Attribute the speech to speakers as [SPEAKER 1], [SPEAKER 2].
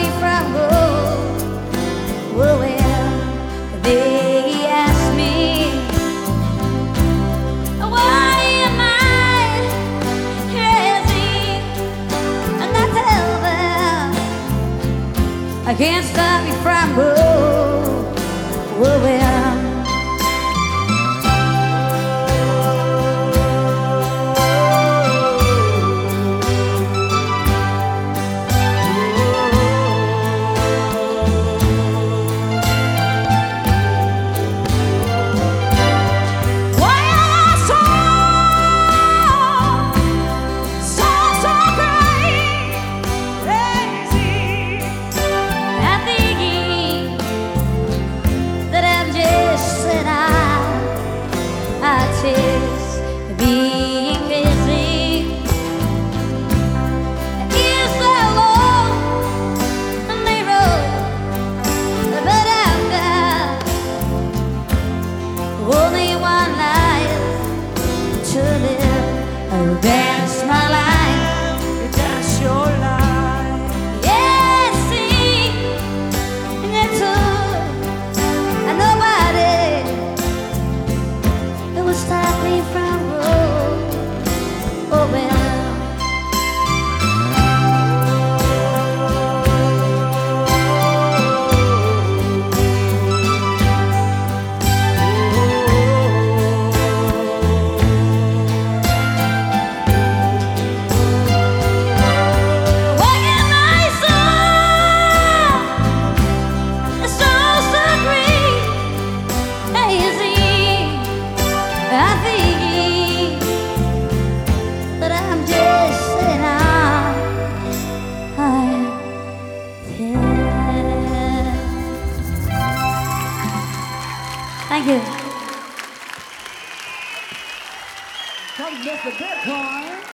[SPEAKER 1] me from gold. Well, they ask me, why am I crazy? And I tell them, I can't stop me from gold. Well, being busy is the lonely road, but I've got only one life to live. Oh, dance my life, dance your life. Yeah, sing it too, and nobody will stop me from. Oh, well. Thank you.
[SPEAKER 2] Come get the big one.